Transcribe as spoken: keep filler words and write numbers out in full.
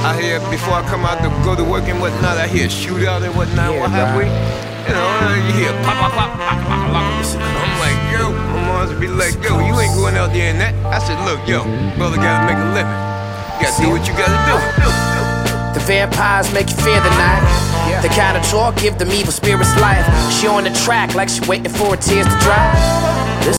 I hear before I come out to go to work and whatnot, I hear shootout and whatnot. Yeah, what have we? right. You know, you hear pop, pop, pop, pop, pop, pop. I'm like, yo, my mom's be like, yo, you ain't going out there in that. I said, look, yo, brother gotta make a living. You gotta do what you gotta do. The vampires make you fear the night. The kind of talk give them evil spirits life. She on the track like she waiting for her tears to dry.